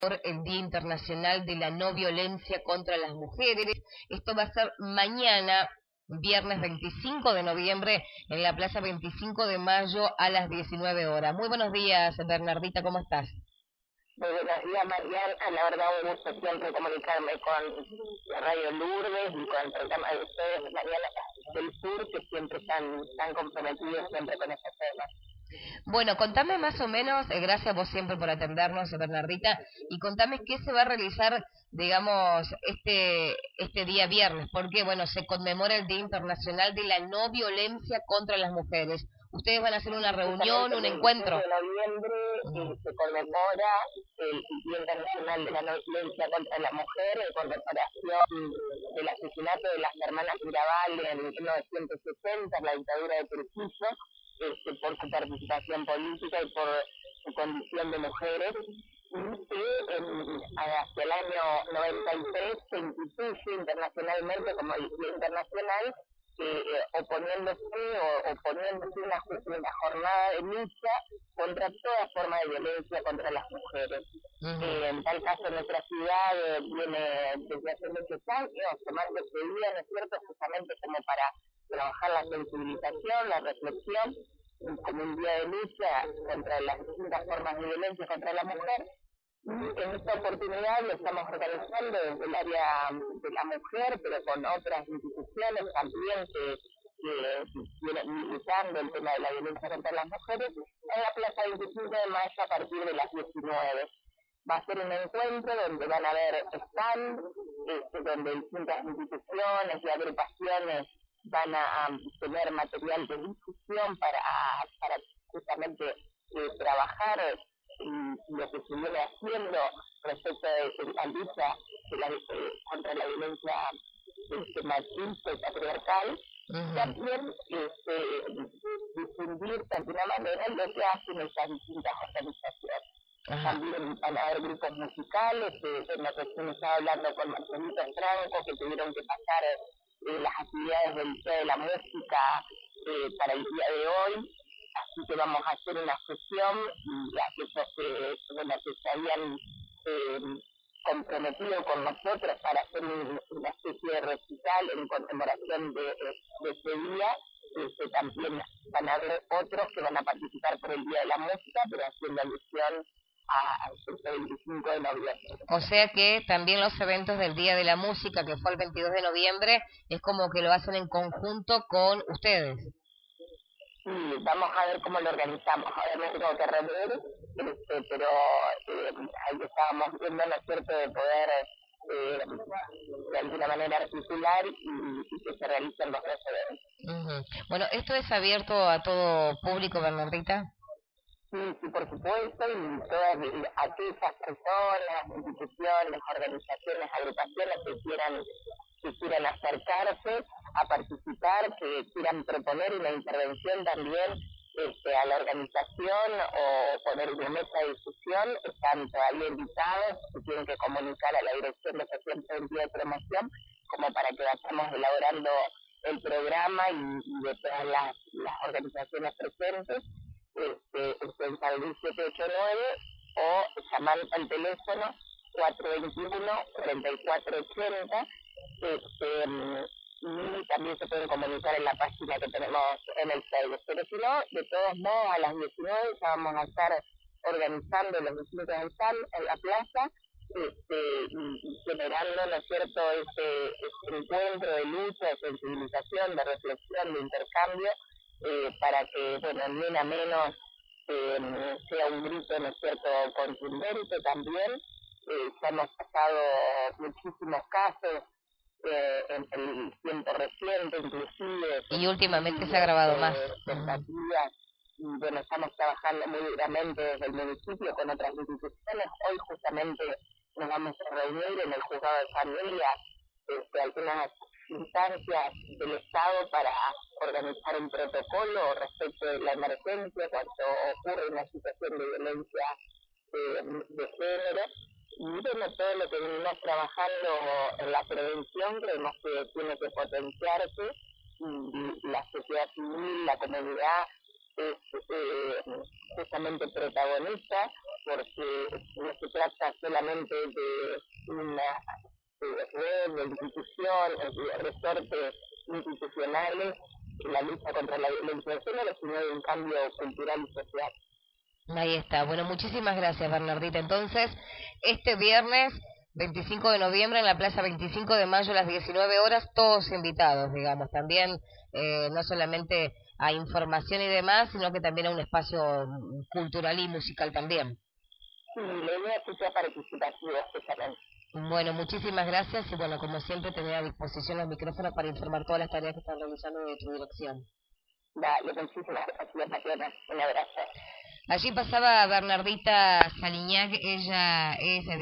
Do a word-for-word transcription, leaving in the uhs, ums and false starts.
por el Día Internacional de la No Violencia contra las Mujeres. Esto va a ser mañana, viernes veinticinco de noviembre, en la Plaza veinticinco de Mayo a las diecinueve horas. Muy buenos días, Bernardita, ¿cómo estás? Muy buenos días, Mariana. La verdad, un gusto siempre comunicarme con la Radio Lourdes y con el programa de ustedes, Mariana del Sur, que siempre están tan comprometidos siempre con este tema. Bueno, contame más o menos, eh, gracias a vos siempre por atendernos, Bernardita, y contame qué se va a realizar, digamos, este este día viernes, porque, bueno, se conmemora el Día Internacional de la No Violencia contra las Mujeres. ¿Ustedes van a hacer una reunión, un encuentro? El noviembre eh, se conmemora el Día Internacional de la No Violencia contra la Mujer en conmemoración del asesinato de las hermanas Mirabal en mil novecientos sesenta, la dictadura de Trujillo, este, por su participación política y por su condición de mujeres, y que en, hacia el año noventa y tres se instituye internacionalmente como el Día Internacional, eh, oponiéndose o oponiéndose una, una jornada de lucha contra toda forma de violencia contra las mujeres. Uh-huh. Eh, en tal caso, nuestra ciudad eh, viene desde hace muchos años tomando este día, ¿no es cierto?, justamente como para trabajar la sensibilización, la reflexión, como un día de lucha contra las distintas formas de violencia contra la mujer. Y en esta oportunidad lo estamos organizando desde el área de la mujer, pero con otras instituciones también que, que vienen militando el tema de la violencia contra las mujeres, en la Plaza veinticinco de Mayo a partir de las diecinueve. Va a ser un encuentro donde van a haber stand, este, donde distintas instituciones y agrupaciones van a, a tener material de difusión para, para justamente eh, trabajar eh, lo que se viene haciendo respecto de la lucha de la, eh, contra la violencia este, machista y patriarcal. Uh-huh. También este, difundir de alguna manera lo que hacen estas distintas organizaciones. Uh-huh. También van a haber grupos musicales, que en la cuestión estaba hablando con Marcelito Franco, que tuvieron que pasar eh, las actividades del Día de la Música eh, para el día de hoy. Así que vamos a hacer una sesión y aquellos que, bueno, que se habían eh, comprometido con nosotros para hacer un, una especie de recital en conmemoración de, de ese día, este, también van a haber otros que van a participar por el Día de la Música, pero haciendo alusión al veinticinco de noviembre. O sea que también los eventos del Día de la Música, que fue el veintidós de noviembre, es como que lo hacen en conjunto con ustedes. Sí, vamos a ver cómo lo organizamos. Ahora me tengo que rever, este, pero eh, ahí estábamos viendo, ¿no es cierto?, de poder eh, de alguna manera articular y, y que se realicen los dos eventos. Uh-huh. Bueno, ¿esto es abierto a todo público, Bernardita? Sí, sí, por supuesto, y todas aquellas personas, instituciones, organizaciones, agrupaciones que quieran que quieran acercarse a participar, que quieran proponer una intervención también este, a la organización o poner una mesa de discusión, están todavía invitados, se tienen que comunicar a la Dirección de Gestión Preventiva de Promoción como para que vayamos elaborando el programa y, y de todas las, las organizaciones presentes. Este, este, en San Luis siete ocho nueve o llamando al teléfono cuatro dos uno, cuatro cuatro ocho cero. Este, y también se pueden comunicar en la página que tenemos en el Facebook. Pero si no, de todos modos, a las diecinueve ya vamos a estar organizando los distintos stands en la plaza, este, y, y generando, ¿no es cierto?, este, este encuentro de lucha, de sensibilización, de reflexión, de intercambio, eh, para que, bueno, ni una menos eh, sea un grito, ¿no es cierto?, contundente también. Eh, ya hemos pasado muchísimos casos Eh, en el tiempo reciente, inclusive. Y últimamente se ha grabado más. Expectativas. Y bueno, estamos trabajando muy duramente desde el municipio con otras instituciones. Hoy justamente nos vamos a reunir en el juzgado de familia, este, algunas instancias del Estado para organizar un protocolo respecto de la emergencia cuando ocurre una situación de violencia eh, de género. Y bueno, todo lo que venimos trabajando en la prevención creemos que tiene que potenciarse, y la sociedad civil, la comunidad es eh, justamente protagonista porque no se trata solamente de una de red, de institución, de resortes institucionales, la lucha contra la violencia de género, sino de un cambio cultural y social. Ahí está. Bueno, muchísimas gracias, Bernardita. Entonces, este viernes veinticinco de noviembre en la Plaza veinticinco de mayo a las diecinueve horas, todos invitados, digamos, también eh, no solamente a información y demás, sino que también a un espacio cultural y musical también. Sí, la idea es que sea participativo, especialmente. Bueno, muchísimas gracias y bueno, como siempre, tener a disposición los micrófonos para informar todas las tareas que están realizando de tu dirección. Dale, muchísimas gracias, Mariana. Un abrazo. Allí pasaba Bernardita Saliñac, ella es